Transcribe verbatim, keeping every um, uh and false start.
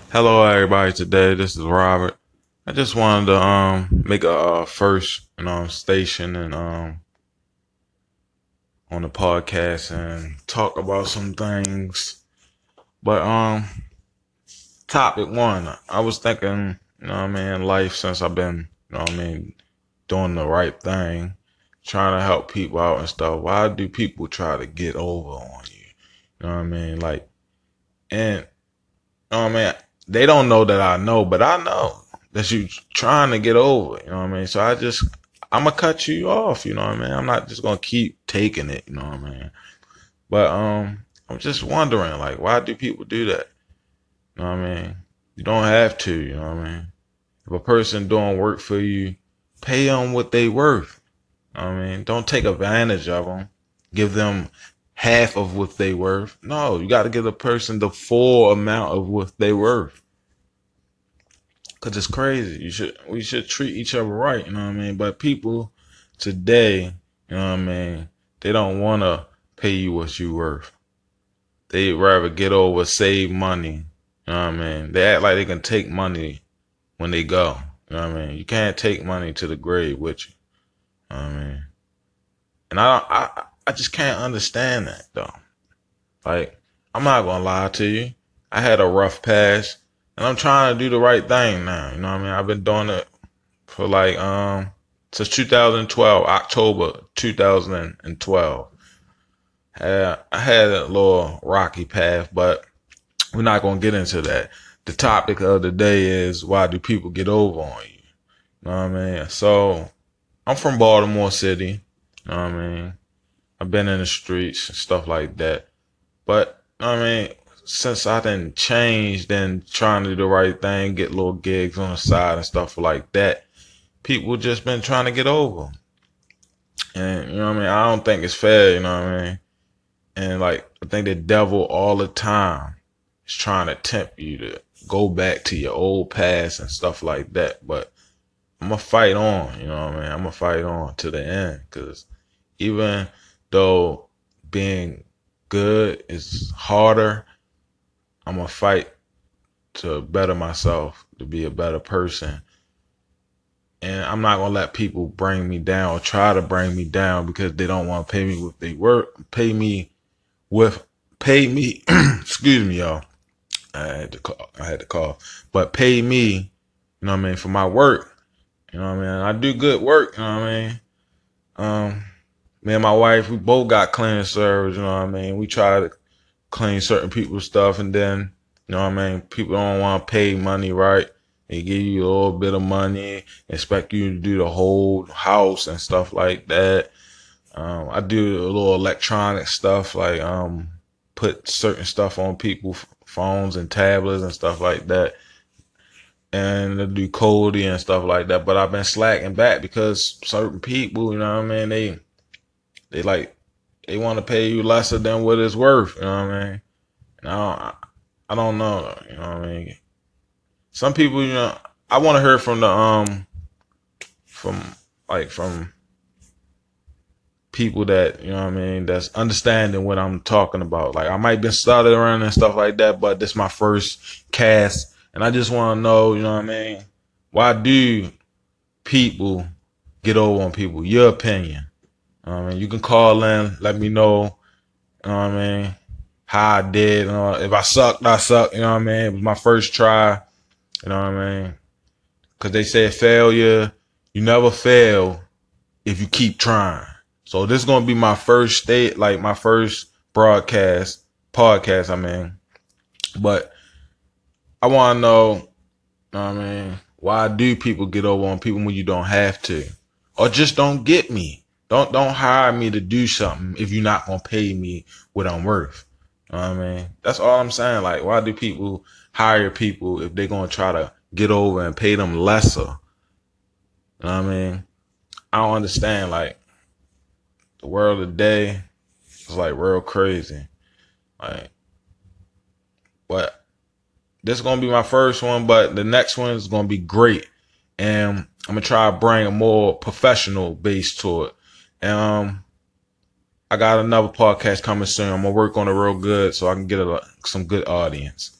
Hello, everybody. Today, this is Robert. I just wanted to um make a uh, first, you know, station and um on the podcast and talk about some things. But um, topic one, I was thinking, you know, what I mean, life since I've been, you know, what I mean, doing the right thing, trying to help people out and stuff. Why do people try to get over on you? You know what I mean? Like, and know what I mean? They don't know that I know, but I know that you trying to get over. You know what I mean? So I just, I'm gonna cut you off. You know what I mean? I'm not just gonna keep taking it. You know what I mean? But um, I'm just wondering, like, why do people do that? You know what I mean? You don't have to. You know what I mean? If a person doing work for you, pay them what they worth. You know what I mean? Don't take advantage of them. Give them half of what they worth. No, you got to give the person the full amount of what they worth. Cause it's crazy. You should we should treat each other right, you know what I mean? But people today, you know what I mean, they don't wanna pay you what you worth. They rather get over, save money. You know what I mean? They act like they can take money when they go. You know what I mean? You can't take money to the grave with you. You know what I mean? And I I I just can't understand that though. Like, I'm not gonna lie to you. I had a rough past and I'm trying to do the right thing now. You know what I mean? I've been doing it for like um since two thousand twelve, October two thousand twelve. Uh, I had a little rocky path, but we're not gonna get into that. The topic of the day is, why do people get over on you? You know what I mean? So I'm from Baltimore City. You know what I mean? I've been in the streets and stuff like that. But you know what I mean, since I didn't change, then trying to do the right thing, get little gigs on the side and stuff like that, people just been trying to get over. And you know what I mean? I don't think it's fair, you know what I mean? And like, I think the devil all the time is trying to tempt you to go back to your old past and stuff like that. But I'm gonna fight on, you know what I mean? I'm gonna fight on to the end, because even though being good is harder, I'm gonna fight to better myself, to be a better person. And I'm not gonna let people bring me down or try to bring me down because they don't want to pay me what they work, pay me with, pay me. Excuse me, y'all. I had to call. I had to call, but pay me. You know what I mean, for my work. You know what I mean. I do good work. You know what I mean. Um, Me and my wife, we both got cleaning service. You know what I mean. We try to clean certain people's stuff, and then you know what I mean. People don't want to pay money, right? They give you a little bit of money, expect you to do the whole house and stuff like that. Um, I do a little electronic stuff, like um, put certain stuff on people's phones and tablets and stuff like that, and I do coding and stuff like that. But I've been slacking back because certain people, you know what I mean, they they like they want to pay you lesser than what it's worth. You know what I mean? And I don't, I don't know. You know what I mean? Some people, you know, I want to hear from the um from like from people that, you know what I mean, that's understanding what I'm talking about. Like, I might be stuttering and stuff like that, but this is my first cast, and I just want to know, you know what I mean, why do people get over on people? Your opinion. You know what I mean, you can call in, let me know, you know what I mean, how I did. You know, if I sucked, I sucked. You know what I mean. It was my first try. You know what I mean. Because they say failure, you never fail if you keep trying. So this is gonna be my first state, like my first broadcast, podcast. I mean, but I want to know, you know what I mean, why do people get over on people when you don't have to, or just don't get me? Don't don't hire me to do something if you're not gonna pay me what I'm worth. You know what I mean? That's all I'm saying. Like, why do people hire people if they're gonna try to get over and pay them lesser? You know what I mean? I don't understand. Like, the world today is like real crazy. Like, but this is gonna be my first one, but the next one is gonna be great, and I'm gonna try to bring a more professional base to it. And um, I got another podcast coming soon. I'm gonna work on it real good so I can get a, some good audience.